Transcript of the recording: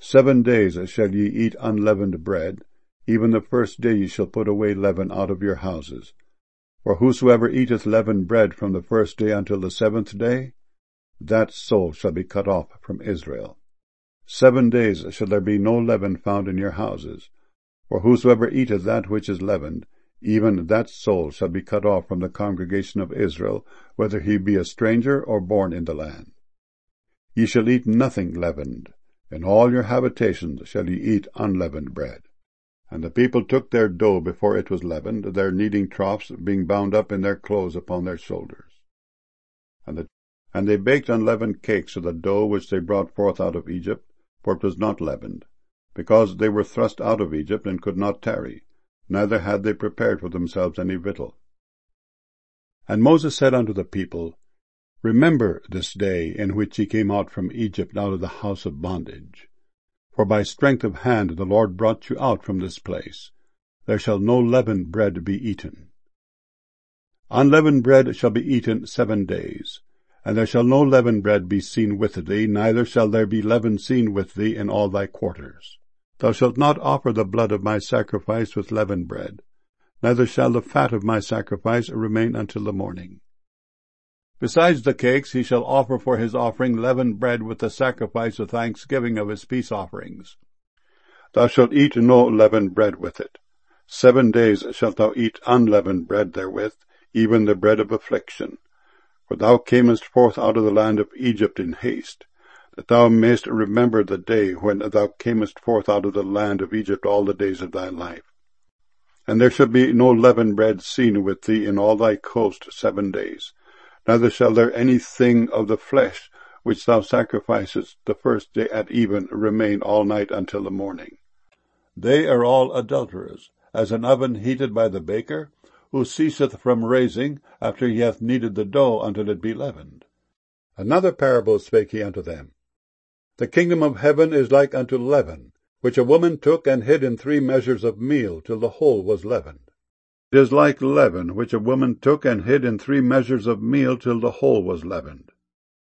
7 days shall ye eat unleavened bread, even the first day ye shall put away leaven out of your houses. For whosoever eateth leavened bread from the first day until the 7th day, that soul shall be cut off from Israel. 7 days shall there be no leaven found in your houses. For whosoever eateth that which is leavened, even that soul shall be cut off from the congregation of Israel, whether he be a stranger or born in the land. Ye shall eat nothing leavened. In all your habitations shall ye eat unleavened bread. And the people took their dough before it was leavened, their kneading troughs being bound up in their clothes upon their shoulders. And they baked unleavened cakes of the dough which they brought forth out of Egypt, for it was not leavened, because they were thrust out of Egypt and could not tarry, neither had they prepared for themselves any victual. And Moses said unto the people, Remember this day in which ye came out from Egypt out of the house of bondage. For by strength of hand the Lord brought you out from this place. There shall no leavened bread be eaten. Unleavened bread shall be eaten 7 days, and there shall no leavened bread be seen with thee, neither shall there be leaven seen with thee in all thy quarters. Thou shalt not offer the blood of my sacrifice with leavened bread, neither shall the fat of my sacrifice remain until the morning. Besides the cakes he shall offer for his offering leavened bread with the sacrifice of thanksgiving of his peace offerings. Thou shalt eat no leavened bread with it. 7 days shalt thou eat unleavened bread therewith, even the bread of affliction. For thou camest forth out of the land of Egypt in haste, that thou mayest remember the day when thou camest forth out of the land of Egypt all the days of thy life. And there shall be no leavened bread seen with thee in all thy coast 7 days. Neither shall there any thing of the flesh which thou sacrificest the first day at even remain all night until the morning. They are all adulterers, as an oven heated by the baker, who ceaseth from raising after he hath kneaded the dough until it be leavened. Another parable spake he unto them. The kingdom of heaven is like unto leaven, which a woman took and hid in 3 measures of meal till the whole was leavened. It is like leaven, which a woman took and hid in 3 measures of meal till the whole was leavened.